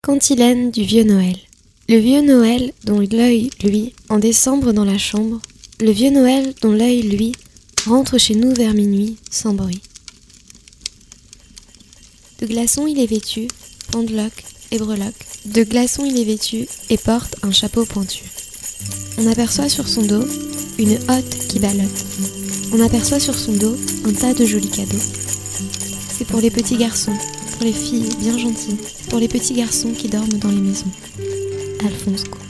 Cantilène du vieux Noël. Le vieux Noël dont l'œil, lui, en décembre dans la chambre, le vieux Noël dont l'œil, lui, rentre chez nous vers minuit, sans bruit. De glaçons il est vêtu, pendeloque et breloque. De glaçons il est vêtu et porte un chapeau pointu. On aperçoit sur son dos une hotte qui ballotte. On aperçoit sur son dos un tas de jolis cadeaux. C'est pour les petits garçons, pour les filles bien gentilles, pour les petits garçons qui dorment dans les maisons. Alphonse Co.